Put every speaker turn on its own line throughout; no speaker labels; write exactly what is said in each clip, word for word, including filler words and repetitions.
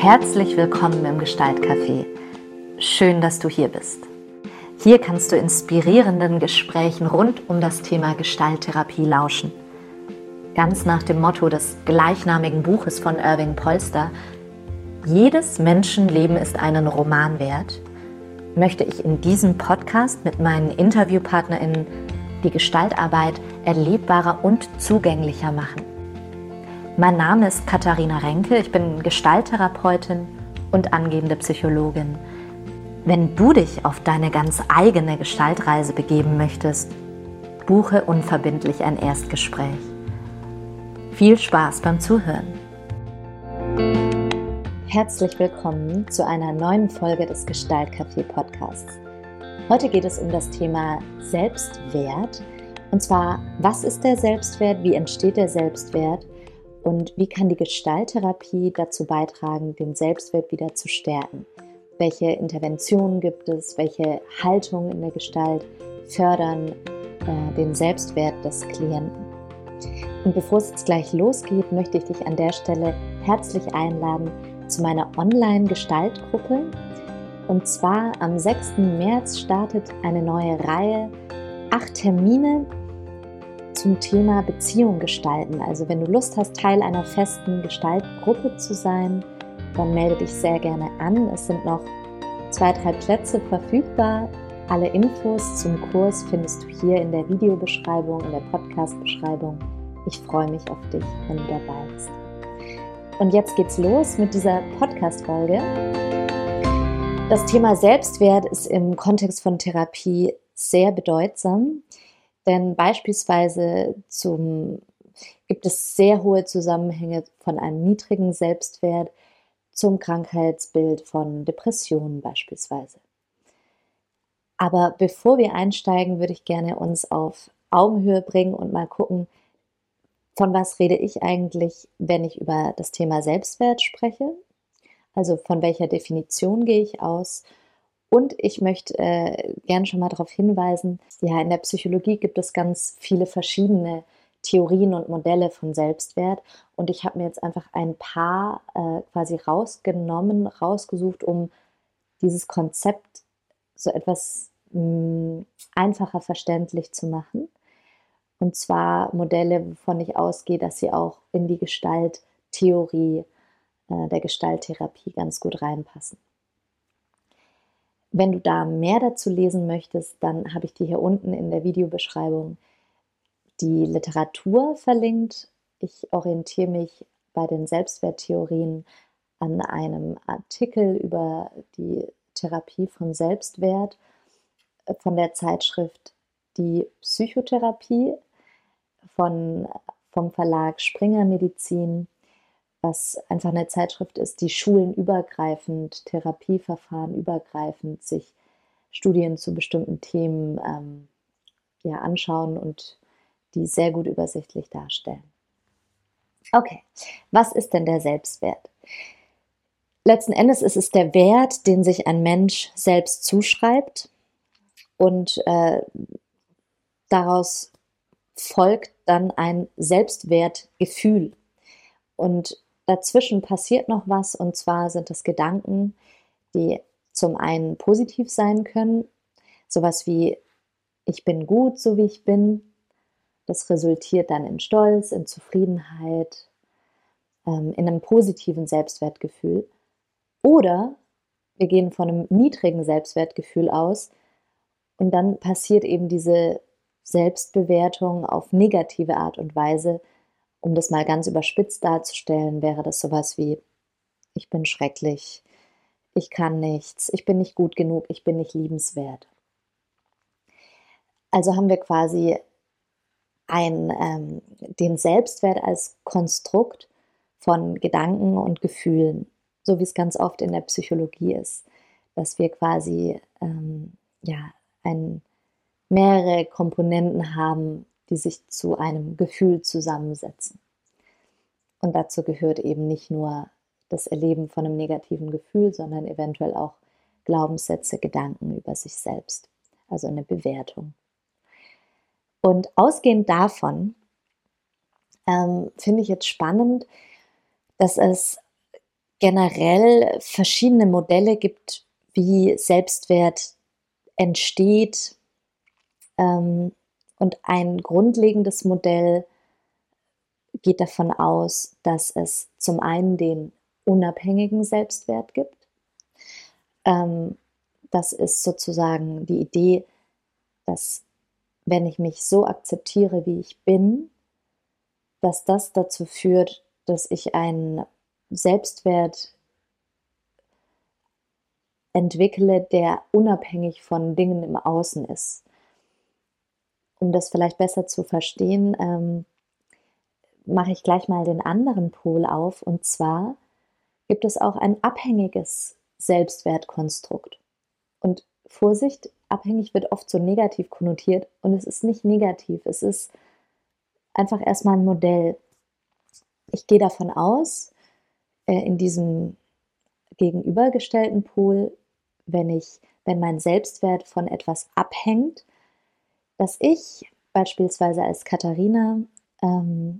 Herzlich willkommen im Gestaltcafé. Schön, dass du hier bist. Hier kannst du inspirierenden Gesprächen rund um das Thema Gestalttherapie lauschen. Ganz nach dem Motto des gleichnamigen Buches von Irving Polster: Jedes Menschenleben ist einen Roman wert, möchte ich in diesem Podcast mit meinen InterviewpartnerInnen die Gestaltarbeit erlebbarer und zugänglicher machen. Mein Name ist Katharina Renke, ich bin Gestalttherapeutin und angehende Psychologin. Wenn du dich auf deine ganz eigene Gestaltreise begeben möchtest, buche unverbindlich ein Erstgespräch. Viel Spaß beim Zuhören. Herzlich willkommen zu einer neuen Folge des Gestaltcafé-Podcasts. Heute geht es um das Thema Selbstwert. Und zwar, was ist der Selbstwert, wie entsteht der Selbstwert und wie kann die Gestalttherapie dazu beitragen, den Selbstwert wieder zu stärken? Welche Interventionen gibt es, welche Haltungen in der Gestalt fördern äh, den Selbstwert des Klienten? Und bevor es jetzt gleich losgeht, möchte ich dich an der Stelle herzlich einladen zu meiner Online-Gestaltgruppe. Und zwar am sechsten März startet eine neue Reihe, acht Termine zum Thema Beziehung gestalten. Also wenn du Lust hast, Teil einer festen Gestaltgruppe zu sein, dann melde dich sehr gerne an. Es sind noch zwei, drei Plätze verfügbar. Alle Infos zum Kurs findest du hier in der Videobeschreibung, in der Podcast-Beschreibung. Ich freue mich auf dich, wenn du dabei bist. Und jetzt geht's los mit dieser Podcast-Folge. Das Thema Selbstwert ist im Kontext von Therapie sehr bedeutsam, denn beispielsweise zum, gibt es sehr hohe Zusammenhänge von einem niedrigen Selbstwert zum Krankheitsbild von Depressionen beispielsweise. Aber bevor wir einsteigen, würde ich gerne uns auf Augenhöhe bringen und mal gucken, von was rede ich eigentlich, wenn ich über das Thema Selbstwert spreche? Also von welcher Definition gehe ich aus? Und ich möchte äh, gerne schon mal darauf hinweisen, ja, in der Psychologie gibt es ganz viele verschiedene Theorien und Modelle von Selbstwert. Und ich habe mir jetzt einfach ein paar äh, quasi rausgenommen, rausgesucht, um dieses Konzept so etwas mh, einfacher verständlich zu machen. Und zwar Modelle, wovon ich ausgehe, dass sie auch in die Gestalttheorie äh, der Gestalttherapie ganz gut reinpassen. Wenn du da mehr dazu lesen möchtest, dann habe ich dir hier unten in der Videobeschreibung die Literatur verlinkt. Ich orientiere mich bei den Selbstwerttheorien an einem Artikel über die Therapie von Selbstwert von der Zeitschrift Die Psychotherapie von, vom Verlag Springer Medizin, was einfach eine Zeitschrift ist, die schulenübergreifend, Therapieverfahren übergreifend sich Studien zu bestimmten Themen ähm, ja, anschauen und die sehr gut übersichtlich darstellen. Okay, was ist denn der Selbstwert? Letzten Endes ist es der Wert, den sich ein Mensch selbst zuschreibt, und äh, daraus folgt dann ein Selbstwertgefühl. Und dazwischen passiert noch was, und zwar sind es Gedanken, die zum einen positiv sein können, sowas wie ich bin gut, so wie ich bin. Das resultiert dann in Stolz, in Zufriedenheit, ähm, in einem positiven Selbstwertgefühl. Oder wir gehen von einem niedrigen Selbstwertgefühl aus und dann passiert eben diese Selbstbewertung auf negative Art und Weise. Um das mal ganz überspitzt darzustellen, wäre das sowas wie ich bin schrecklich, ich kann nichts, ich bin nicht gut genug, ich bin nicht liebenswert. Also haben wir quasi ein, ähm, den Selbstwert als Konstrukt von Gedanken und Gefühlen, so wie es ganz oft in der Psychologie ist, dass wir quasi ähm, ja, ein, mehrere Komponenten haben, die sich zu einem Gefühl zusammensetzen. Und dazu gehört eben nicht nur das Erleben von einem negativen Gefühl, sondern eventuell auch Glaubenssätze, Gedanken über sich selbst, also eine Bewertung. Und ausgehend davon ähm, finde ich jetzt spannend, dass es generell verschiedene Modelle gibt, wie Selbstwert entsteht. Ähm, und ein grundlegendes Modell geht davon aus, dass es zum einen den unabhängigen Selbstwert gibt. Ähm, das ist sozusagen die Idee, dass wenn ich mich so akzeptiere, wie ich bin, dass das dazu führt, dass ich einen Selbstwert entwickle, der unabhängig von Dingen im Außen ist. Um das vielleicht besser zu verstehen, ähm, mache ich gleich mal den anderen Pol auf. Und zwar gibt es auch ein abhängiges Selbstwertkonstrukt. Und Vorsicht, abhängig wird oft so negativ konnotiert und es ist nicht negativ, es ist einfach erstmal ein Modell. Ich gehe davon aus, äh, in diesem gegenübergestellten Pol, wenn ich, wenn mein Selbstwert von etwas abhängt, dass ich beispielsweise als Katharina ähm,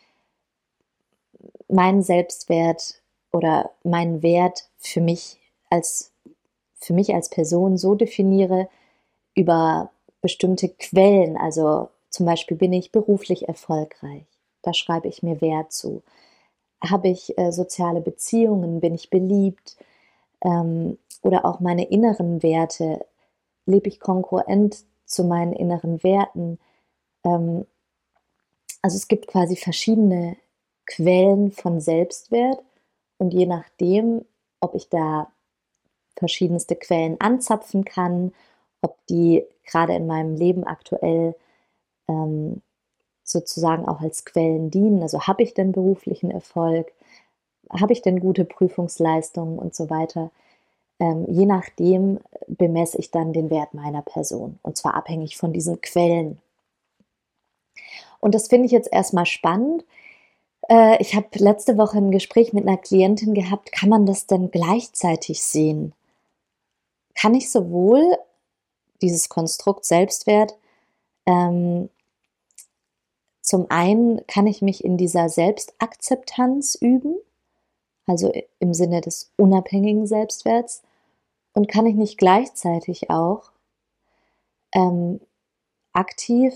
meinen Selbstwert oder meinen Wert für mich als für mich als Person so definiere über bestimmte Quellen. Also zum Beispiel bin ich beruflich erfolgreich. Da schreibe ich mir Wert zu. Habe ich äh, soziale Beziehungen? Bin ich beliebt? Ähm, oder auch meine inneren Werte. Lebe ich kongruent zu meinen inneren Werten? Ähm, also es gibt quasi verschiedene Quellen von Selbstwert und je nachdem, ob ich da verschiedenste Quellen anzapfen kann, ob die gerade in meinem Leben aktuell ähm, sozusagen auch als Quellen dienen. Also habe ich denn beruflichen Erfolg? Habe ich denn gute Prüfungsleistungen und so weiter? Ähm, je nachdem bemesse ich dann den Wert meiner Person und zwar abhängig von diesen Quellen. Und das finde ich jetzt erstmal spannend. Äh, ich habe letzte Woche ein Gespräch mit einer Klientin gehabt. Kann man das denn gleichzeitig sehen? Kann ich sowohl dieses Konstrukt Selbstwert, ähm, zum einen kann ich mich in dieser Selbstakzeptanz üben, also im Sinne des unabhängigen Selbstwerts, und kann ich nicht gleichzeitig auch ähm, aktiv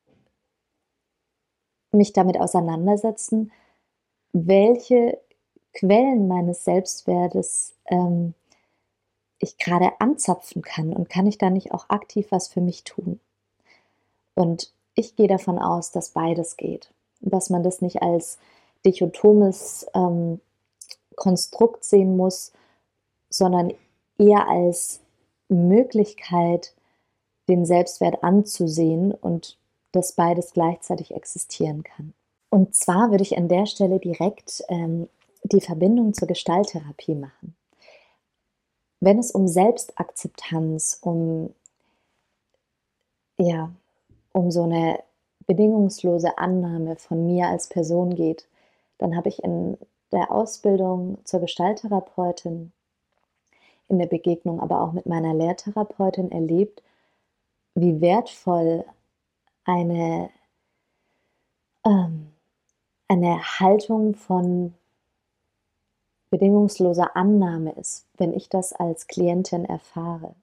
mich damit auseinandersetzen, welche Quellen meines Selbstwertes ähm, ich gerade anzapfen kann und kann ich da nicht auch aktiv was für mich tun? Und ich gehe davon aus, dass beides geht, dass man das nicht als dichotomes ähm, Konstrukt sehen muss, sondern eher als Möglichkeit, den Selbstwert anzusehen und dass beides gleichzeitig existieren kann. Und zwar würde ich an der Stelle direkt ähm, die Verbindung zur Gestalttherapie machen. Wenn es um Selbstakzeptanz, um, ja, um so eine bedingungslose Annahme von mir als Person geht, dann habe ich in der Ausbildung zur Gestalttherapeutin, in der Begegnung aber auch mit meiner Lehrtherapeutin erlebt, wie wertvoll eine, ähm, eine Haltung von bedingungsloser Annahme ist, wenn ich das als Klientin erfahre.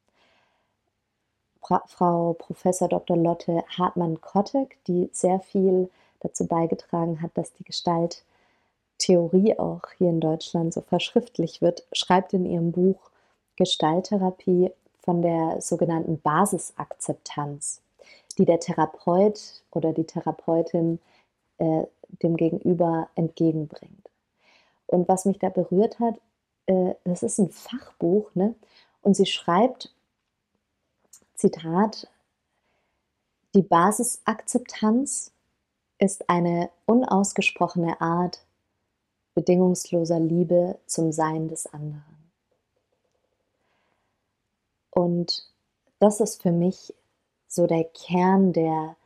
Frau Professor Doktor Lotte Hartmann-Kottek, die sehr viel dazu beigetragen hat, dass die Gestalttheorie auch hier in Deutschland so verschriftlich wird, schreibt in ihrem Buch Gestalttherapie von der sogenannten Basisakzeptanz, die der Therapeut oder die Therapeutin äh, dem Gegenüber entgegenbringt. Und was mich da berührt hat, äh, das ist ein Fachbuch, ne? Und sie schreibt, Zitat: Die Basisakzeptanz ist eine unausgesprochene Art bedingungsloser Liebe zum Sein des anderen. Und das ist für mich so der Kern der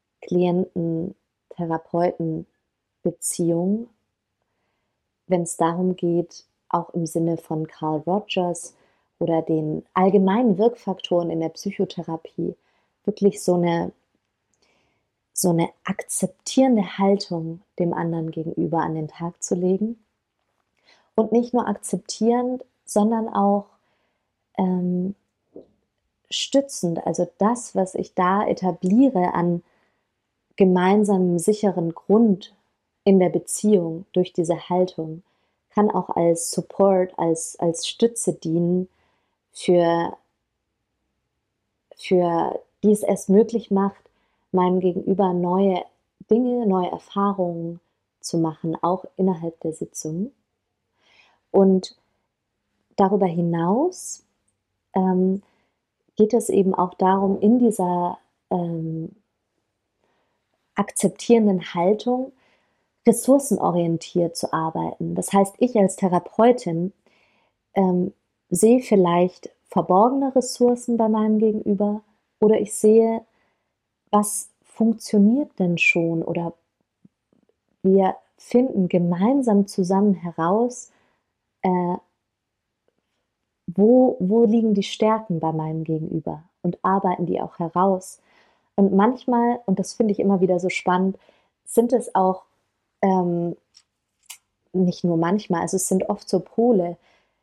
Klienten-Therapeuten-Beziehung, wenn es darum geht, auch im Sinne von Carl Rogers oder den allgemeinen Wirkfaktoren in der Psychotherapie, wirklich so eine, so eine akzeptierende Haltung dem anderen gegenüber an den Tag zu legen Und nicht nur akzeptierend, sondern auch ähm, stützend. Also das, was ich da etabliere an gemeinsamem sicheren Grund in der Beziehung durch diese Haltung, kann auch als Support, als, als Stütze dienen, für, für die es erst möglich macht, meinem Gegenüber neue Dinge, neue Erfahrungen zu machen, auch innerhalb der Sitzung. Und darüber hinaus ähm, geht es eben auch darum, in dieser ähm, akzeptierenden Haltung ressourcenorientiert zu arbeiten. Das heißt, ich als Therapeutin ähm, sehe vielleicht verborgene Ressourcen bei meinem Gegenüber oder ich sehe, was funktioniert denn schon, oder wir finden gemeinsam zusammen heraus, äh, wo, wo liegen die Stärken bei meinem Gegenüber, und arbeiten die auch heraus. Und manchmal, und das finde ich immer wieder so spannend, sind es auch ähm, nicht nur manchmal, also es sind oft so Pole,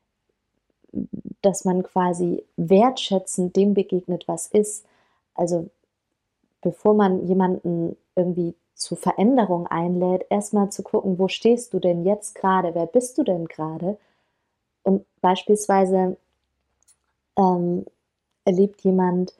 dass man quasi wertschätzend dem begegnet, was ist. Also bevor man jemanden irgendwie zu Veränderung einlädt, erstmal zu gucken, wo stehst du denn jetzt gerade, wer bist du denn gerade? Und beispielsweise ähm, erlebt jemand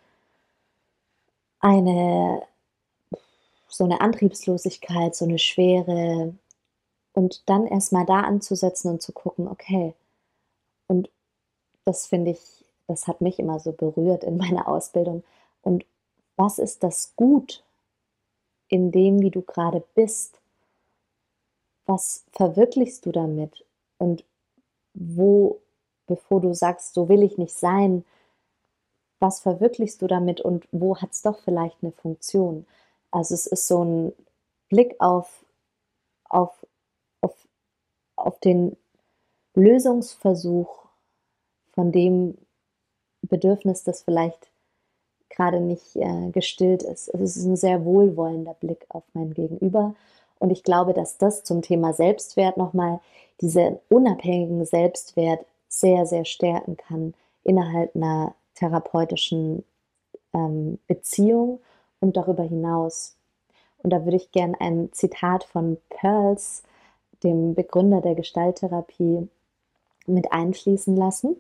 eine so eine Antriebslosigkeit, so eine Schwere, und dann erstmal da anzusetzen und zu gucken, okay, und das finde ich, das hat mich immer so berührt in meiner Ausbildung. Und was ist das Gut in dem, wie du gerade bist? Was verwirklichst du damit? Und wo, bevor du sagst, so will ich nicht sein, was verwirklichst du damit und wo hat es doch vielleicht eine Funktion? Also es ist so ein Blick auf, auf, auf, auf den Lösungsversuch von dem Bedürfnis, das vielleicht gerade nicht äh, gestillt ist. Also es ist ein sehr wohlwollender Blick auf mein Gegenüber. Und ich glaube, dass das zum Thema Selbstwert nochmal diesen unabhängigen Selbstwert sehr, sehr stärken kann innerhalb einer therapeutischen ähm, Beziehung und darüber hinaus. Und da würde ich gerne ein Zitat von Pearls, dem Begründer der Gestalttherapie, mit einfließen lassen.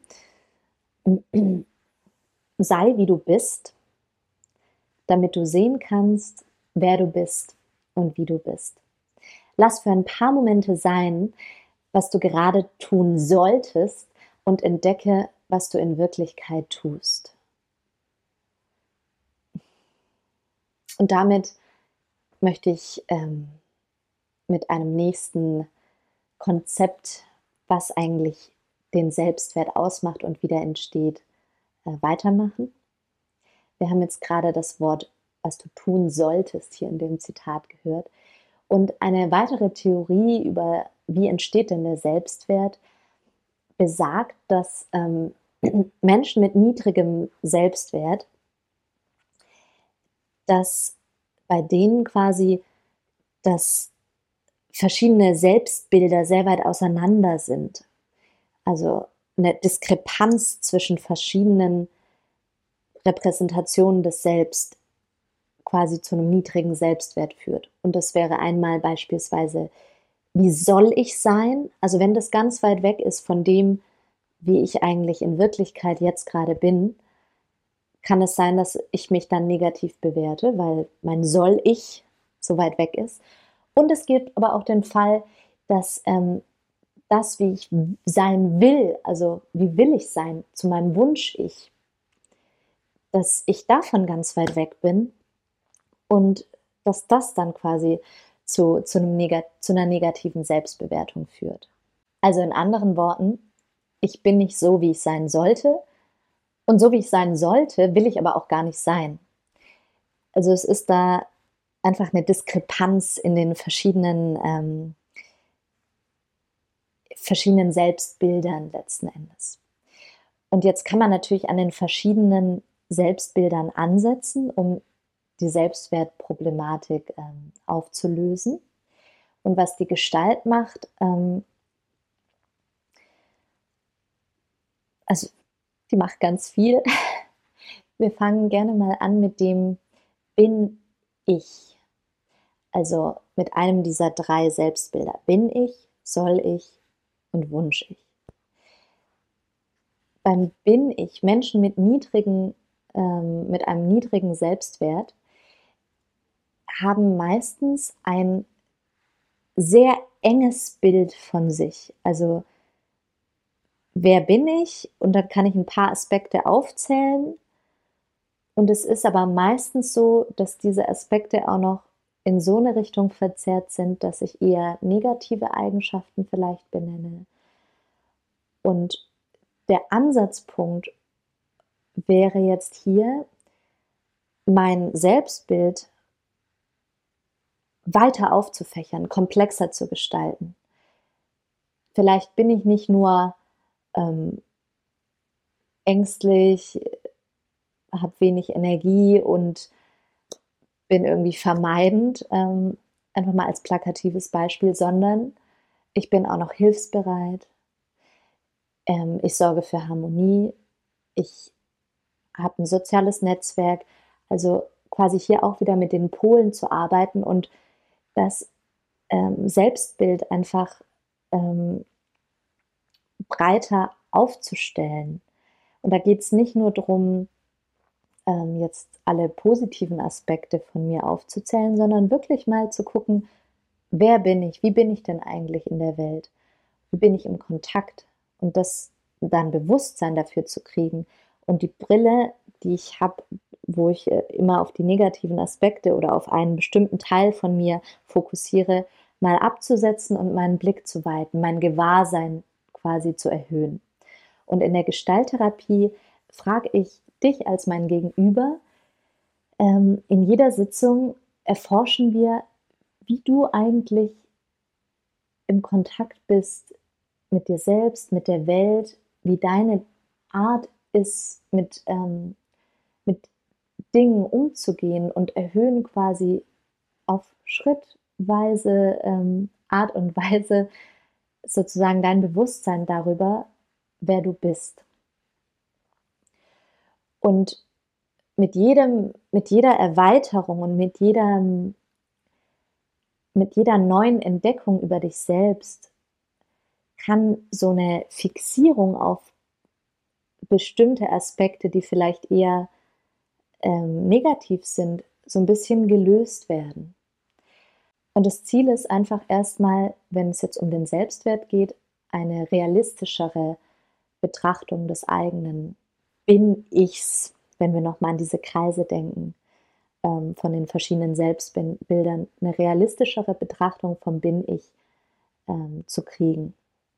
Sei wie du bist, damit du sehen kannst, wer du bist und wie du bist. Lass für ein paar Momente sein, was du gerade tun solltest, und entdecke, was du in Wirklichkeit tust. Und damit möchte ich ähm, mit einem nächsten Konzept, was eigentlich den Selbstwert ausmacht und wieder entsteht, äh, weitermachen. Wir haben jetzt gerade das Wort, was du tun solltest, hier in dem Zitat gehört. Und eine weitere Theorie über, wie entsteht denn der Selbstwert, besagt, dass ähm, Menschen mit niedrigem Selbstwert, dass bei denen quasi das verschiedene Selbstbilder sehr weit auseinander sind. Also eine Diskrepanz zwischen verschiedenen Repräsentationen des Selbst quasi zu einem niedrigen Selbstwert führt. Und das wäre einmal beispielsweise, wie soll ich sein? Also wenn das ganz weit weg ist von dem, wie ich eigentlich in Wirklichkeit jetzt gerade bin, kann es sein, dass ich mich dann negativ bewerte, weil mein soll ich so weit weg ist. Und es gibt aber auch den Fall, dass ähm, das, wie ich sein will, also wie will ich sein, zu meinem Wunsch-Ich, dass ich davon ganz weit weg bin und dass das dann quasi zu, zu, einem Negat- zu einer negativen Selbstbewertung führt. Also in anderen Worten, ich bin nicht so, wie ich sein sollte, und so, wie ich sein sollte, will ich aber auch gar nicht sein. Also es ist da einfach eine Diskrepanz in den verschiedenen, ähm, verschiedenen Selbstbildern letzten Endes. Und jetzt kann man natürlich an den verschiedenen Selbstbildern ansetzen, um die Selbstwertproblematik ähm, aufzulösen. Und was die Gestalt macht, ähm, die macht ganz viel. Wir fangen gerne mal an mit dem Bin ich. Also mit einem dieser drei Selbstbilder. Bin ich, soll ich und wunsch ich. Beim Bin ich, Menschen mit niedrigen, ähm, mit einem niedrigen Selbstwert haben meistens ein sehr enges Bild von sich. Also wer bin ich? Und dann kann ich ein paar Aspekte aufzählen. Und es ist aber meistens so, dass diese Aspekte auch noch in so eine Richtung verzerrt sind, dass ich eher negative Eigenschaften vielleicht benenne. Und der Ansatzpunkt wäre jetzt hier, mein Selbstbild weiter aufzufächern, komplexer zu gestalten. Vielleicht bin ich nicht nur ähm, ängstlich, habe wenig Energie und bin irgendwie vermeidend, ähm, einfach mal als plakatives Beispiel, sondern ich bin auch noch hilfsbereit, ähm, ich sorge für Harmonie, ich habe ein soziales Netzwerk, also quasi hier auch wieder mit den Polen zu arbeiten und das ähm, Selbstbild einfach ähm, breiter aufzustellen. Und da geht es nicht nur darum, ähm, jetzt alle positiven Aspekte von mir aufzuzählen, sondern wirklich mal zu gucken, wer bin ich, wie bin ich denn eigentlich in der Welt, wie bin ich im Kontakt und das dann Bewusstsein dafür zu kriegen und die Brille, die ich habe, wo ich äh, immer auf die negativen Aspekte oder auf einen bestimmten Teil von mir fokussiere, mal abzusetzen und meinen Blick zu weiten, mein Gewahrsein quasi zu erhöhen. Und in der Gestalttherapie frage ich dich als mein Gegenüber, ähm, in jeder Sitzung erforschen wir, wie du eigentlich im Kontakt bist mit dir selbst, mit der Welt, wie deine Art ist, mit, ähm, mit Dingen umzugehen und erhöhen quasi auf schrittweise ähm, Art und Weise sozusagen dein Bewusstsein darüber, wer du bist. Und mit jedem, mit jeder Erweiterung und mit jeder, mit jeder neuen Entdeckung über dich selbst kann so eine Fixierung auf bestimmte Aspekte, die vielleicht eher ähm, negativ sind, so ein bisschen gelöst werden. Und das Ziel ist einfach erstmal, wenn es jetzt um den Selbstwert geht, eine realistischere Betrachtung des eigenen Bin-Ichs, wenn wir nochmal an diese Kreise denken, ähm, von den verschiedenen Selbstbildern, eine realistischere Betrachtung vom Bin-Ich ähm, zu kriegen.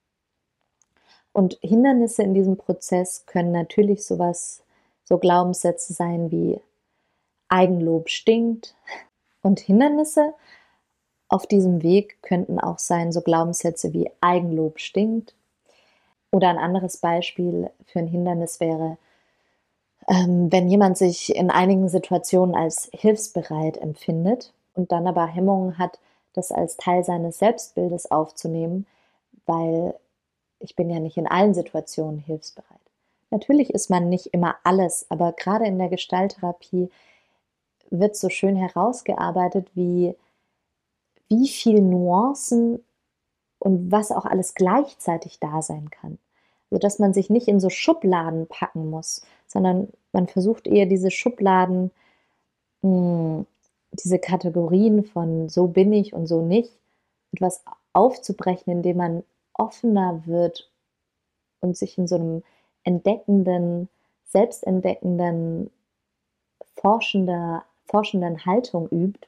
Und Hindernisse in diesem Prozess können natürlich sowas, so Glaubenssätze sein wie Eigenlob stinkt. Und Hindernisse auf diesem Weg könnten auch sein, so Glaubenssätze wie Eigenlob stinkt. Oder ein anderes Beispiel für ein Hindernis wäre, ähm, wenn jemand sich in einigen Situationen als hilfsbereit empfindet und dann aber Hemmungen hat, das als Teil seines Selbstbildes aufzunehmen, weil ich bin ja nicht in allen Situationen hilfsbereit. Natürlich ist man nicht immer alles, aber gerade in der Gestalttherapie wird so schön herausgearbeitet, wie, wie viel Nuancen und was auch alles gleichzeitig da sein kann. Also dass man sich nicht in so Schubladen packen muss, sondern man versucht eher diese Schubladen, mh, diese Kategorien von so bin ich und so nicht, etwas aufzubrechen, indem man offener wird und sich in so einem entdeckenden, selbstentdeckenden, forschender, forschenden Haltung übt,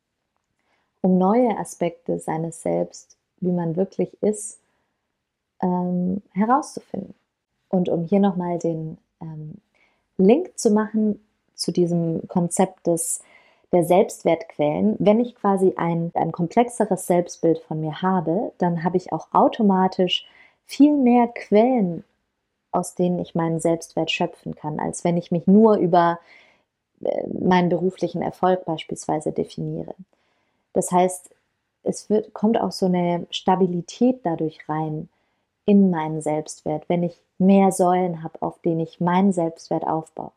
um neue Aspekte seines Selbst, wie man wirklich ist, ähm, herauszufinden. Und um hier nochmal den ähm, Link zu machen zu diesem Konzept des, der Selbstwertquellen, wenn ich quasi ein, ein komplexeres Selbstbild von mir habe, dann habe ich auch automatisch viel mehr Quellen, aus denen ich meinen Selbstwert schöpfen kann, als wenn ich mich nur über äh, meinen beruflichen Erfolg beispielsweise definiere. Das heißt, es wird, kommt auch so eine Stabilität dadurch rein, in meinen Selbstwert, wenn ich mehr Säulen habe, auf denen ich meinen Selbstwert aufbaue.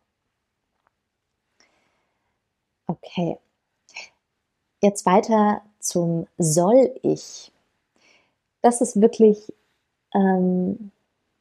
Okay, jetzt weiter zum Soll-Ich. Das ist wirklich ähm,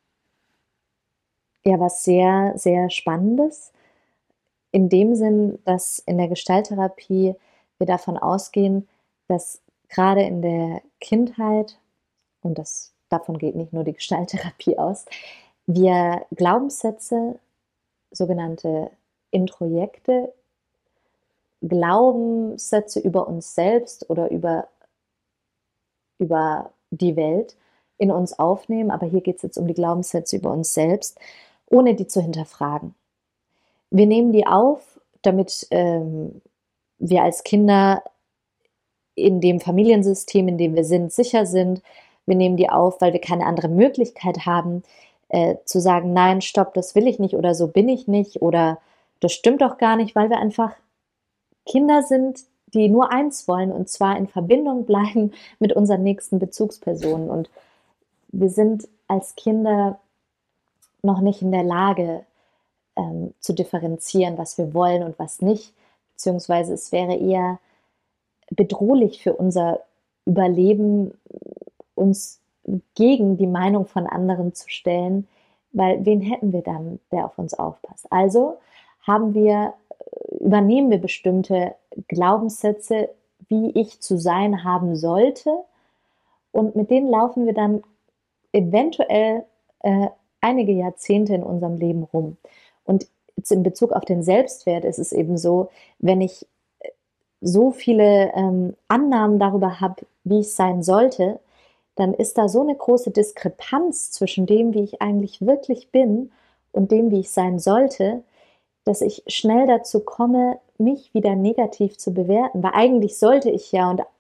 ja was sehr, sehr Spannendes. In dem Sinn, dass in der Gestalttherapie wir davon ausgehen, dass gerade in der Kindheit, und das davon geht nicht nur die Gestalttherapie aus, wir Glaubenssätze, sogenannte Introjekte, Glaubenssätze über uns selbst oder über über die Welt in uns aufnehmen, aber hier geht es jetzt um die Glaubenssätze über uns selbst, ohne die zu hinterfragen. Wir nehmen die auf, damit ähm, wir als Kinder in dem Familiensystem, in dem wir sind, sicher sind. Wir nehmen die auf, weil wir keine andere Möglichkeit haben, äh, zu sagen, nein, stopp, das will ich nicht oder so bin ich nicht oder das stimmt doch gar nicht, weil wir einfach Kinder sind, die nur eins wollen, und zwar in Verbindung bleiben mit unseren nächsten Bezugspersonen. Und wir sind als Kinder noch nicht in der Lage, ähm, zu differenzieren, was wir wollen und was nicht, beziehungsweise es wäre eher bedrohlich für unser Überleben, uns gegen die Meinung von anderen zu stellen, weil wen hätten wir dann, der auf uns aufpasst? Also haben wir, übernehmen wir bestimmte Glaubenssätze, wie ich zu sein haben sollte, und mit denen laufen wir dann eventuell äh, einige Jahrzehnte in unserem Leben rum. Und jetzt in Bezug auf den Selbstwert ist es eben so, wenn ich so viele ähm, Annahmen darüber habe, wie ich sein sollte, dann ist da so eine große Diskrepanz zwischen dem, wie ich eigentlich wirklich bin und dem, wie ich sein sollte, dass ich schnell dazu komme, mich wieder negativ zu bewerten, weil eigentlich sollte ich ja und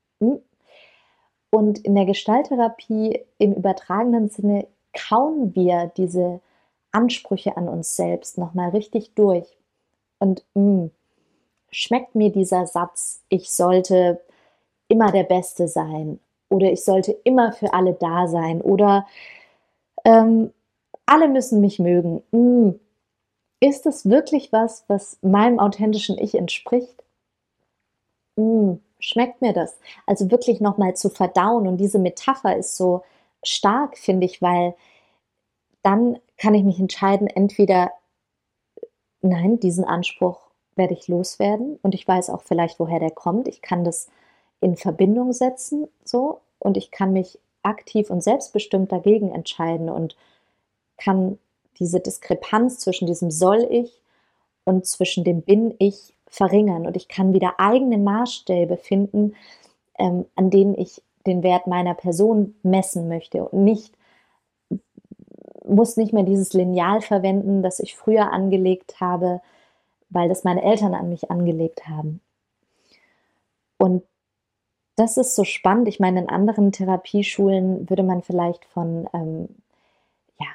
und in der Gestalttherapie im übertragenen Sinne kauen wir diese Ansprüche an uns selbst nochmal richtig durch. Und mh, schmeckt mir dieser Satz, ich sollte immer der Beste sein oder ich sollte immer für alle da sein oder ähm, alle müssen mich mögen. Mh, ist es wirklich was, was meinem authentischen Ich entspricht? Mh, schmeckt mir das? Also wirklich nochmal zu verdauen, und diese Metapher ist so stark, finde ich, weil dann kann ich mich entscheiden, entweder nein, diesen Anspruch werde ich loswerden und ich weiß auch vielleicht, woher der kommt. Ich kann das in Verbindung setzen, so, und ich kann mich aktiv und selbstbestimmt dagegen entscheiden und kann diese Diskrepanz zwischen diesem Soll-Ich und zwischen dem Bin-Ich verringern, und ich kann wieder eigene Maßstäbe finden, ähm, an denen ich den Wert meiner Person messen möchte, und nicht muss nicht mehr dieses Lineal verwenden, das ich früher angelegt habe, weil das meine Eltern an mich angelegt haben. Und das ist so spannend. Ich meine, in anderen Therapieschulen würde man vielleicht von, ähm, ja,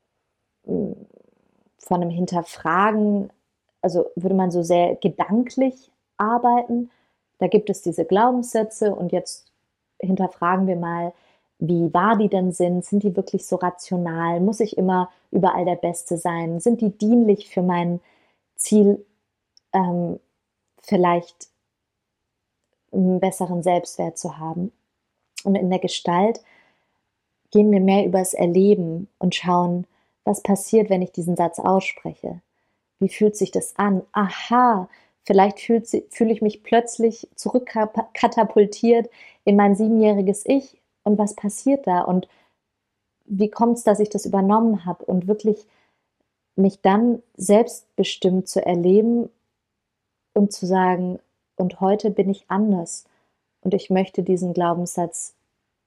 von einem Hinterfragen, also würde man so sehr gedanklich arbeiten. Da gibt es diese Glaubenssätze und jetzt hinterfragen wir mal, wie wahr die denn sind. Sind die wirklich so rational? Muss ich immer überall der Beste sein? Sind die dienlich für mein Ziel, ähm, vielleicht einen besseren Selbstwert zu haben? Und in der Gestalt gehen wir mehr übers Erleben und schauen, was passiert, wenn ich diesen Satz ausspreche. Wie fühlt sich das an? Aha, vielleicht fühle fühl ich mich plötzlich zurückkatapultiert in mein siebenjähriges Ich. Und was passiert da? Und wie kommt es, dass ich das übernommen habe? Und wirklich mich dann selbstbestimmt zu erleben und zu sagen, und heute bin ich anders. Und ich möchte diesen Glaubenssatz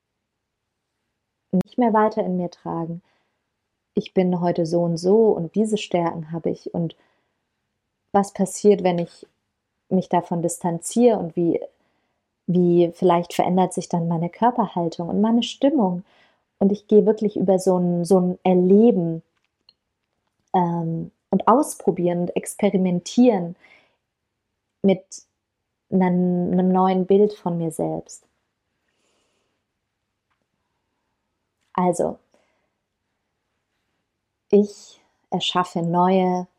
nicht mehr weiter in mir tragen. Ich bin heute so und so und diese Stärken habe ich. Und was passiert, wenn ich mich davon distanziere, und wie, wie vielleicht verändert sich dann meine Körperhaltung und meine Stimmung. Und ich gehe wirklich über so ein, so ein Erleben ähm, und Ausprobieren und Experimentieren mit einem, einem neuen Bild von mir selbst. Also, ich erschaffe neue,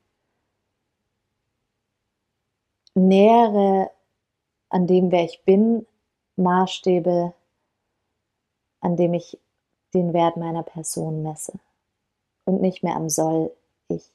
nähere an dem, wer ich bin, Maßstäbe, an dem ich den Wert meiner Person messe und nicht mehr am Soll ich.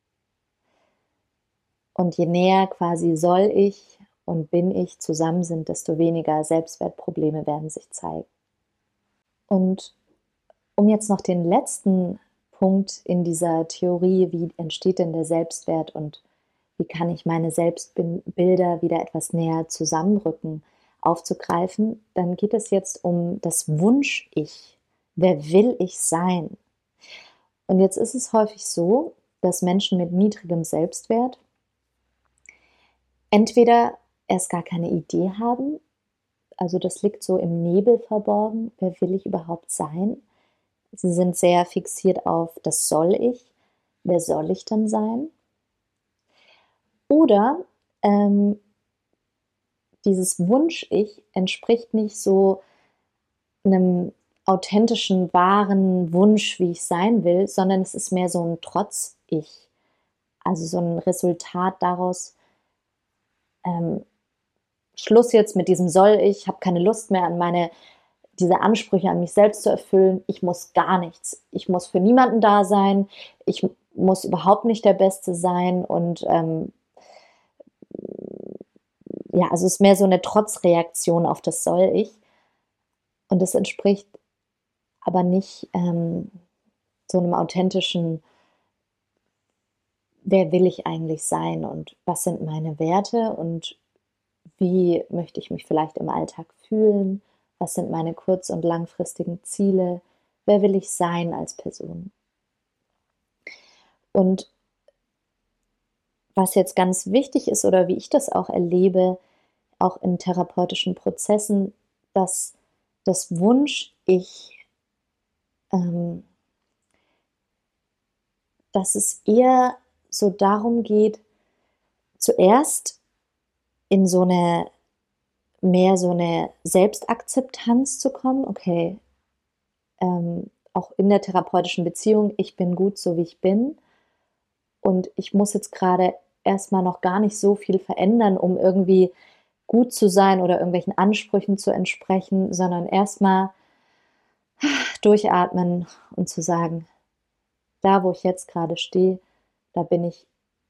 Und je näher quasi soll ich und bin ich zusammen sind, desto weniger Selbstwertprobleme werden sich zeigen. Und um jetzt noch den letzten Punkt in dieser Theorie, wie entsteht denn der Selbstwert und wie kann ich meine Selbstbilder wieder etwas näher zusammenrücken, aufzugreifen, dann geht es jetzt um das Wunsch-Ich. Wer will ich sein? Und jetzt ist es häufig so, dass Menschen mit niedrigem Selbstwert entweder erst gar keine Idee haben, also das liegt so im Nebel verborgen, wer will ich überhaupt sein? Sie sind sehr fixiert auf das soll ich, wer soll ich dann sein? Oder ähm, dieses Wunsch-Ich entspricht nicht so einem authentischen, wahren Wunsch, wie ich sein will, sondern es ist mehr so ein Trotz-Ich. Also so ein Resultat daraus, ähm, Schluss jetzt mit diesem soll ich, habe keine Lust mehr an meine, diese Ansprüche an mich selbst zu erfüllen. Ich muss gar nichts. Ich muss für niemanden da sein. Ich muss überhaupt nicht der Beste sein und ähm, ja, also es ist mehr so eine Trotzreaktion auf das soll ich. Und das entspricht aber nicht ähm, so einem authentischen, wer will ich eigentlich sein und was sind meine Werte und wie möchte ich mich vielleicht im Alltag fühlen, was sind meine kurz- und langfristigen Ziele, wer will ich sein als Person. Und was jetzt ganz wichtig ist oder wie ich das auch erlebe, auch in therapeutischen Prozessen, dass das Wunsch-Ich, ähm, dass es eher so darum geht, zuerst in so eine, mehr so eine Selbstakzeptanz zu kommen. Okay, ähm, auch in der therapeutischen Beziehung, ich bin gut, so wie ich bin. Und ich muss jetzt gerade erstmal noch gar nicht so viel verändern, um irgendwie gut zu sein oder irgendwelchen Ansprüchen zu entsprechen, sondern erstmal durchatmen und zu sagen, da wo ich jetzt gerade stehe, da bin ich,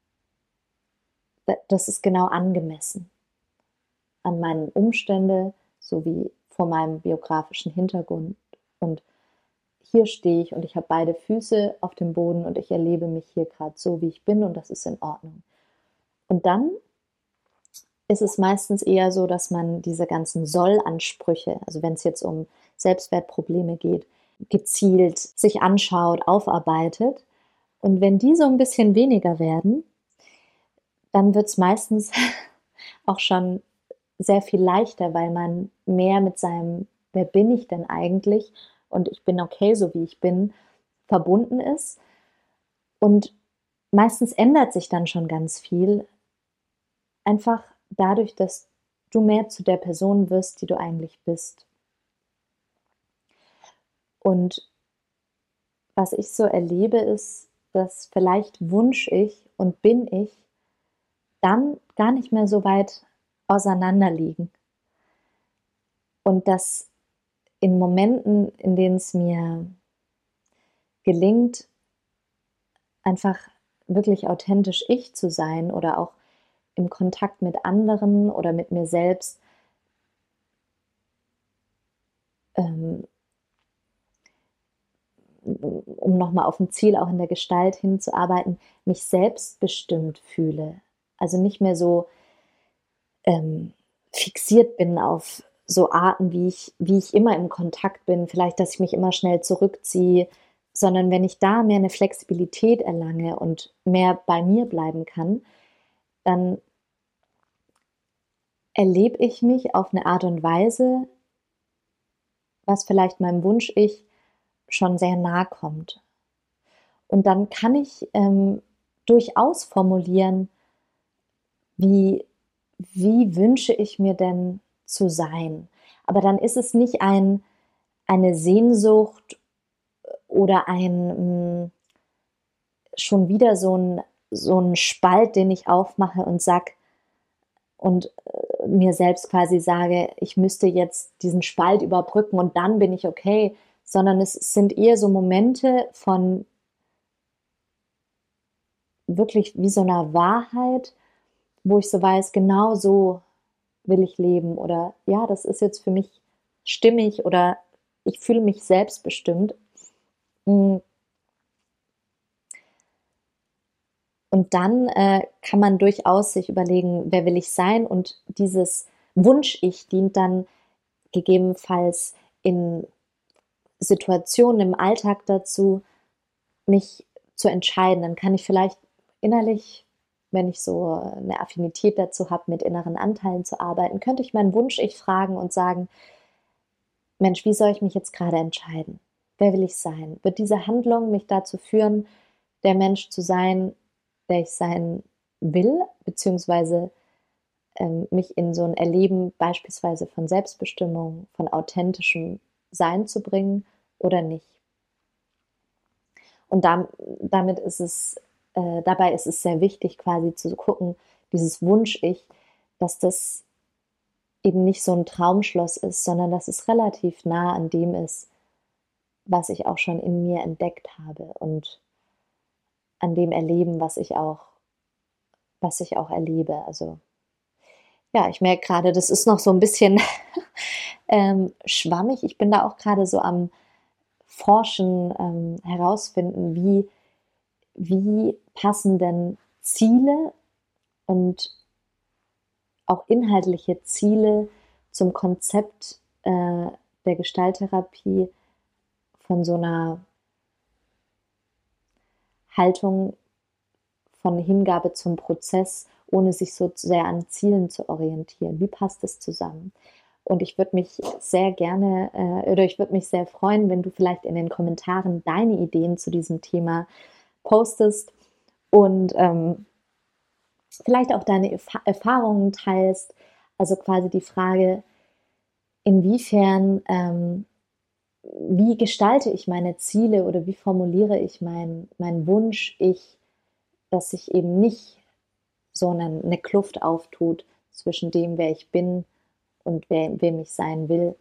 das ist genau angemessen an meine Umstände sowie vor meinem biografischen Hintergrund. Und hier stehe ich und ich habe beide Füße auf dem Boden und ich erlebe mich hier gerade so, wie ich bin und das ist in Ordnung. Und dann ist es meistens eher so, dass man diese ganzen Soll-Ansprüche, also wenn es jetzt um Selbstwertprobleme geht, gezielt sich anschaut, aufarbeitet. Und wenn die so ein bisschen weniger werden, dann wird es meistens auch schon sehr viel leichter, weil man mehr mit seinem, wer bin ich denn eigentlich und ich bin okay, so wie ich bin, verbunden ist. Und meistens ändert sich dann schon ganz viel, einfach dadurch, dass du mehr zu der Person wirst, die du eigentlich bist. Und was ich so erlebe, ist, dass vielleicht wunsch ich und bin ich dann gar nicht mehr so weit auseinander liegen. Und dass in Momenten, in denen es mir gelingt, einfach wirklich authentisch ich zu sein oder auch im Kontakt mit anderen oder mit mir selbst, ähm, um nochmal auf ein Ziel auch in der Gestalt hinzuarbeiten, mich selbstbestimmt fühle. Also nicht mehr so ähm, fixiert bin auf so Arten, wie ich, wie ich immer im Kontakt bin, vielleicht, dass ich mich immer schnell zurückziehe, sondern wenn ich da mehr eine Flexibilität erlange und mehr bei mir bleiben kann, dann erlebe ich mich auf eine Art und Weise, was vielleicht meinem Wunsch-Ich schon sehr nahe kommt. Und dann kann ich ähm, durchaus formulieren, wie, wie wünsche ich mir denn zu sein? Aber dann ist es nicht ein, eine Sehnsucht oder ein, schon wieder so ein so ein Spalt, den ich aufmache und sag und äh, mir selbst quasi sage, ich müsste jetzt diesen Spalt überbrücken und dann bin ich okay, sondern es sind eher so Momente von wirklich wie so einer Wahrheit, wo ich so weiß, genau so will ich leben oder ja, das ist jetzt für mich stimmig oder ich fühle mich selbstbestimmt. Hm, und dann, äh, kann man durchaus sich überlegen: „Wer will ich sein?“ Und dieses Wunsch-Ich dient dann gegebenenfalls in Situationen im Alltag dazu, mich zu entscheiden. Dann kann ich vielleicht innerlich, wenn ich so eine Affinität dazu habe, mit inneren Anteilen zu arbeiten, könnte ich meinen Wunsch-Ich fragen und sagen: „Mensch, wie soll ich mich jetzt gerade entscheiden? Wer will ich sein? Wird diese Handlung mich dazu führen, der Mensch zu sein, der ich sein will, beziehungsweise ähm, mich in so ein Erleben beispielsweise von Selbstbestimmung, von authentischem Sein zu bringen oder nicht?“ Und dam damit ist es äh, dabei ist es sehr wichtig, quasi zu gucken, dieses Wunsch-Ich, dass das eben nicht so ein Traumschloss ist, sondern dass es relativ nah an dem ist, was ich auch schon in mir entdeckt habe und an dem Erleben, was ich auch was ich auch erlebe. Also, ja, ich merke gerade, das ist noch so ein bisschen, ähm, schwammig. Ich bin da auch gerade so am Forschen, ähm, herausfinden, wie wie passen denn Ziele und auch inhaltliche Ziele zum Konzept, äh, der Gestalttherapie von so einer Haltung von Hingabe zum Prozess, ohne sich so sehr an Zielen zu orientieren. Wie passt das zusammen? Und ich würde mich sehr gerne äh, oder ich würde mich sehr freuen, wenn du vielleicht in den Kommentaren deine Ideen zu diesem Thema postest und ähm, vielleicht auch deine Erf Erfahrungen teilst. Also quasi die Frage, inwiefern, ähm, wie gestalte ich meine Ziele oder wie formuliere ich meinen mein Wunsch, ich, dass sich eben nicht so eine, eine Kluft auftut zwischen dem, wer ich bin und wer, wem ich sein will.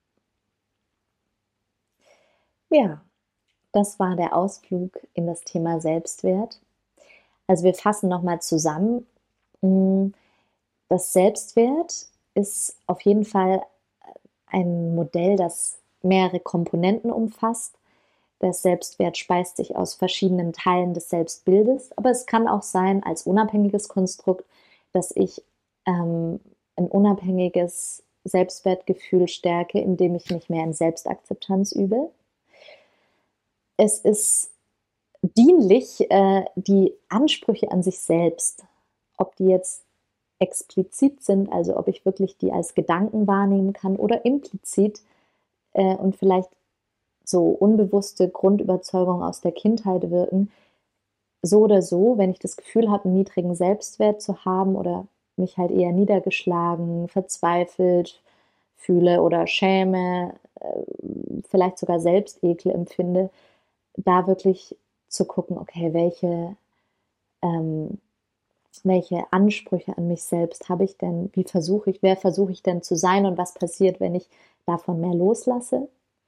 Ja, das war der Ausflug in das Thema Selbstwert. Also wir fassen nochmal zusammen. Mm, Das Selbstwert ist auf jeden Fall ein Modell, das mehrere Komponenten umfasst. Der Selbstwert speist sich aus verschiedenen Teilen des Selbstbildes, aber es kann auch sein, als unabhängiges Konstrukt, dass ich ähm, ein unabhängiges Selbstwertgefühl stärke, indem ich mich mehr in Selbstakzeptanz übe. Es ist dienlich, äh, die Ansprüche an sich selbst, ob die jetzt explizit sind, also ob ich wirklich die als Gedanken wahrnehmen kann oder implizit äh, und vielleicht so unbewusste Grundüberzeugungen aus der Kindheit wirken. So oder so, wenn ich das Gefühl habe, einen niedrigen Selbstwert zu haben oder mich halt eher niedergeschlagen, verzweifelt fühle oder schäme, äh, vielleicht sogar Selbstekel empfinde, da wirklich zu gucken, okay, welche, ähm, welche Ansprüche an mich selbst habe ich denn? Wie versuche ich, wer versuche ich denn zu sein und was passiert, wenn ich davon mehr loslasse?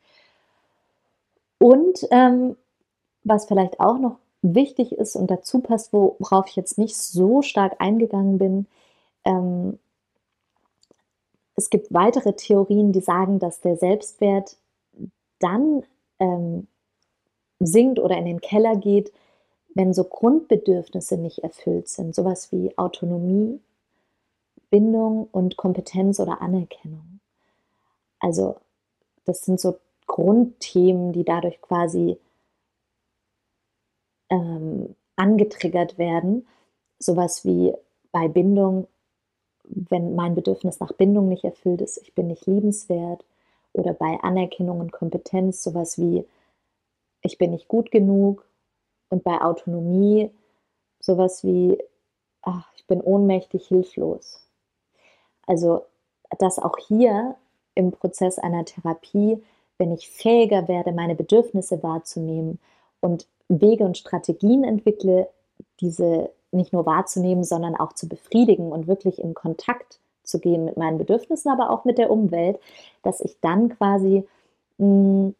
Und ähm, was vielleicht auch noch wichtig ist und dazu passt, worauf ich jetzt nicht so stark eingegangen bin, ähm, es gibt weitere Theorien, die sagen, dass der Selbstwert dann ähm, sinkt oder in den Keller geht, wenn so Grundbedürfnisse nicht erfüllt sind, sowas wie Autonomie, Bindung und Kompetenz oder Anerkennung. Also das sind so Grundthemen, die dadurch quasi ähm, angetriggert werden. Sowas wie bei Bindung, wenn mein Bedürfnis nach Bindung nicht erfüllt ist, ich bin nicht liebenswert. Oder bei Anerkennung und Kompetenz, sowas wie ich bin nicht gut genug. Und bei Autonomie, sowas wie ach, ich bin ohnmächtig, hilflos. Also, dass auch hier im Prozess einer Therapie, wenn ich fähiger werde, meine Bedürfnisse wahrzunehmen und Wege und Strategien entwickle, diese nicht nur wahrzunehmen, sondern auch zu befriedigen und wirklich in Kontakt zu gehen mit meinen Bedürfnissen, aber auch mit der Umwelt, dass ich dann quasi mh,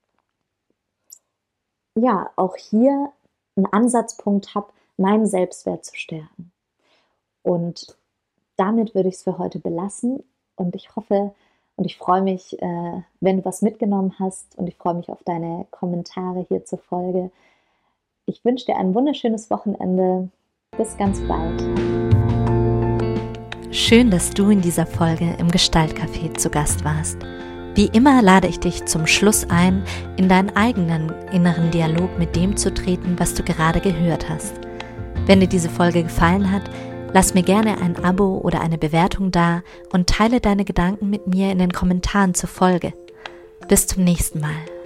ja auch hier einen Ansatzpunkt habe, meinen Selbstwert zu stärken. Und damit würde ich es für heute belassen und ich hoffe und ich freue mich, äh, wenn du was mitgenommen hast und ich freue mich auf deine Kommentare hier zur Folge. Ich wünsche dir ein wunderschönes Wochenende. Bis ganz bald.
Schön, dass du in dieser Folge im Gestaltcafé zu Gast warst. Wie immer lade ich dich zum Schluss ein, in deinen eigenen inneren Dialog mit dem zu treten, was du gerade gehört hast. Wenn dir diese Folge gefallen hat, lass mir gerne ein Abo oder eine Bewertung da und teile deine Gedanken mit mir in den Kommentaren zur Folge. Bis zum nächsten Mal.